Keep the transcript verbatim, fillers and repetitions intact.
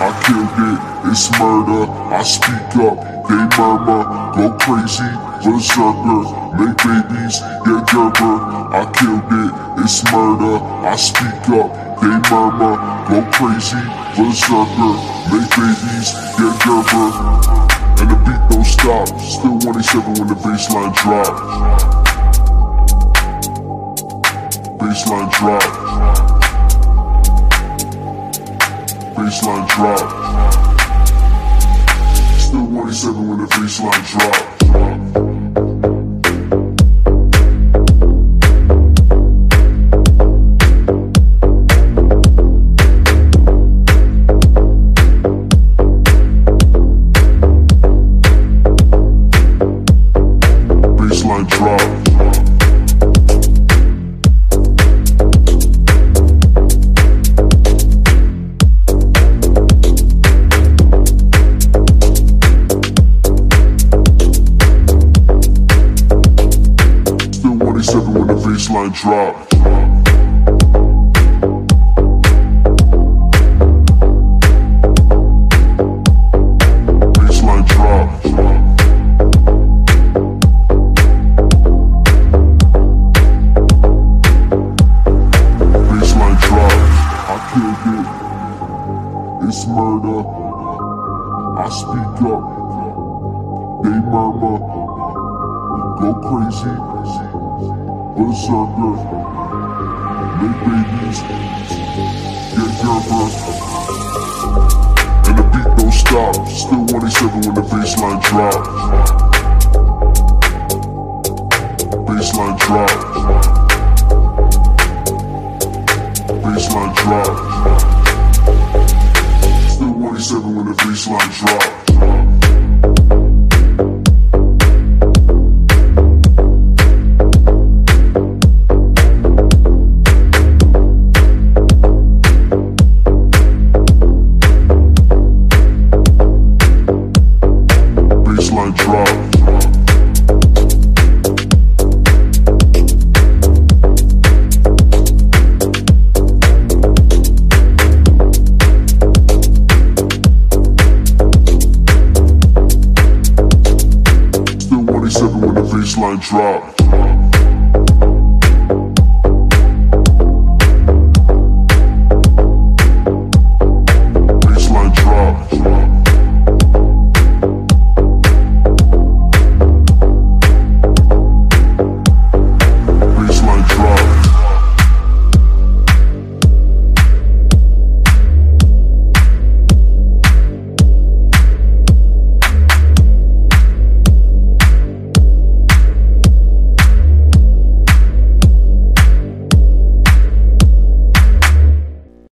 I killed it, it's murder. I speak up, they murmur, go crazy, berserker, make babies, get Gerber. I killed it, it's murder. I speak up, they murmur, go crazy, berserker, make babies, get Gerber. And the beat don't stop, still one eighty-seven when the bassline drops. Bassline drops. Bassline drops. Still one eighty-seven when the bassline drops. Bassline drops. Seven when the bassline drops. Bassline drops. Bassline drops. I killed it. It's murder. I speak up. They murmur. Go crazy. Berserker, make babies, get Gerber. And the beat don't stop, still one eighty-seven when the bassline drops. Bassline drops. Bassline drops. Still one eighty-seven when the bassline drops. Bassline drops. Still one eighty-seven when the bassline drops.